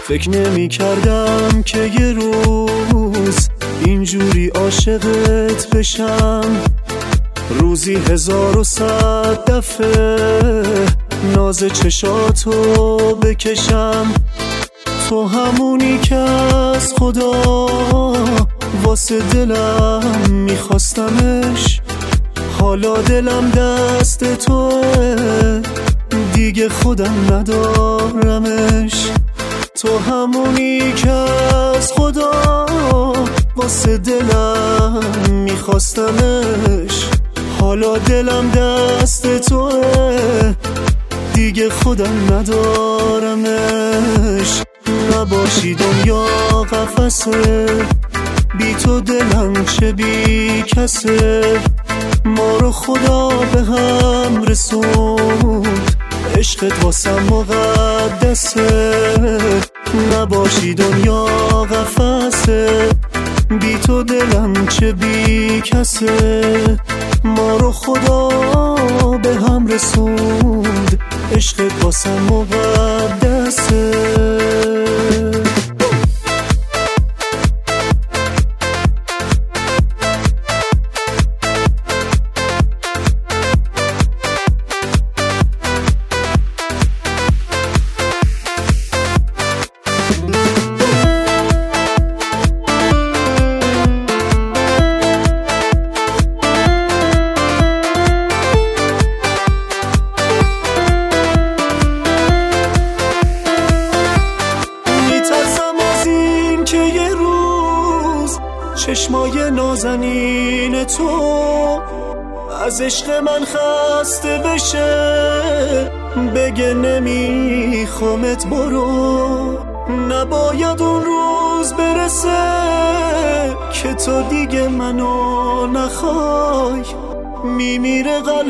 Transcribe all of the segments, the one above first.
فکر نمی کردم که یه روز اینجوری عاشقت بشم، روزی 1100 دفعه ناز چشاتو بکشم. تو همونی که از خدا واسه دلم میخواستمش، حالا دلم دست توه دیگه خودم ندارمش. تو همونی که از خدا واسه دلم میخواستمش، حالا دلم دست توه دیگه خودم ندارمش. نباشی دنیا قفسه، بی تو دلم چه بی کسه. ما رو خدا به هم رسوند، عشقت واسم مقدسه. نباشی دنیا قفسه، بی تو دلم چه بی کسه. ما رو خدا به هم رسوند، عشقت واسم مقدسه. چشمای نازنین تو از عشق من خسته بشه، بگه نمیخوامت برو. نباید اون روز برسه که تو دیگه منو نخوای. میمیره قلب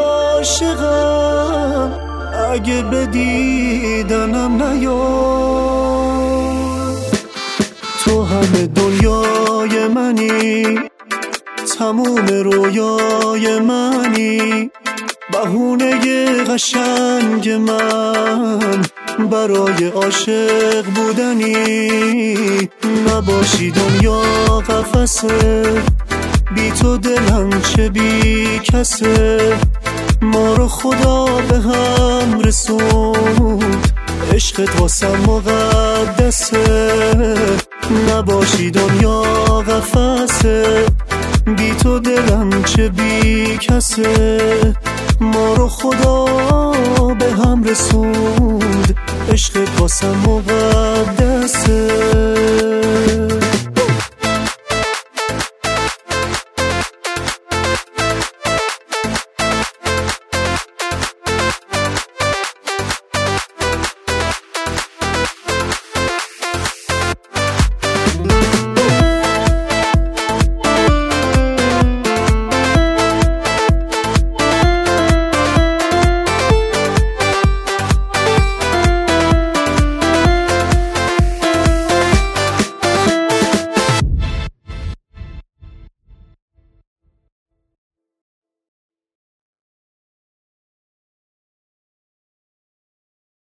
عاشقم اگه به دیدنم نیای. تو همه دنیای منی، تموم رویای منی، بهونه قشنگ من برای عاشق بودنی. نباشی دنیا قفسه، بی تو دلم چه بی کسه. ما رو خدا به هم رسوند، عشقت واسم مقدسه. نباشی دنیا قفسه، بی تو دلم چه بی کسه. ما رو خدا به هم رسوند، عشقت واسم مقدسه.